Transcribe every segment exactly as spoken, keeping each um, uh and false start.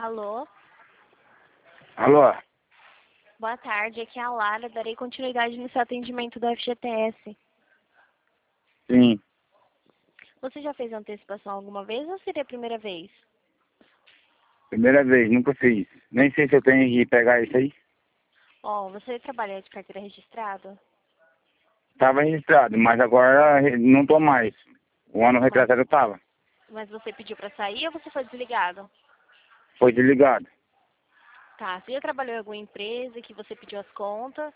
Alô? Alô? Boa tarde, aqui é a Lara. Darei continuidade no seu atendimento do F G T S. Sim. Você já fez antecipação alguma vez ou seria a primeira vez? Primeira vez, nunca fiz. Nem sei se eu tenho que pegar isso aí. Ó, oh, você trabalha de carteira registrada? Tava registrado, mas agora re- não tô mais. O ano Mas, retrasado eu tava. mas você pediu pra sair ou você foi desligado? Foi desligado. Tá, você já trabalhou em alguma empresa que você pediu as contas?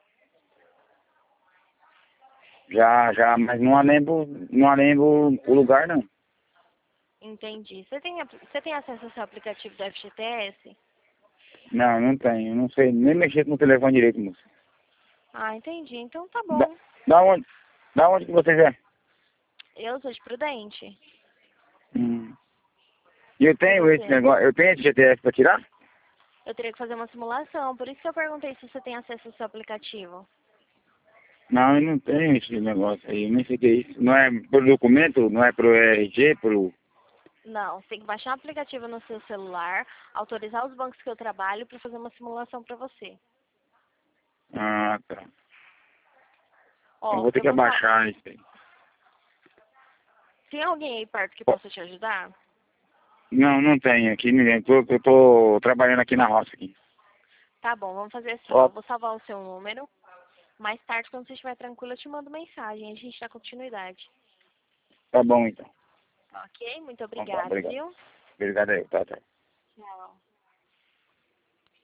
Já, já, mas não lembro, não lembro o lugar não. Entendi. Você tem, apl- você tem acesso ao seu aplicativo do F G T S? Não, não tenho. Não sei nem mexer com o telefone direito, moço. Ah, entendi. Então tá Da, bom. da onde? Da onde que você é? Eu sou de Prudente. Hum. E eu E tenho esse você? negócio, eu tenho esse G T S pra tirar? Eu teria que fazer uma simulação, por isso que eu perguntei se você tem acesso ao seu aplicativo. Não, eu não tenho esse negócio aí, eu nem sei o que é isso. Não é pelo documento, não é pro R G, pelo... Não, você tem que baixar um aplicativo no seu celular, autorizar os bancos que eu trabalho para fazer uma simulação para você. Ah, tá. Eu Ó, vou ter eu que vou sal... abaixar isso aí. Tem alguém aí perto que possa te ajudar? Não, não tem aqui ninguém. Tô, eu tô trabalhando aqui na roça aqui. Tá bom, vamos fazer assim, ó. Ó, Eu vou salvar o seu número. Mais tarde, quando você estiver tranquilo, eu te mando mensagem. A gente dá continuidade. tá bom então. Ok? Muito Então tá, obrigada, obrigado. viu? Obrigado aí, tá, tá. Tchau.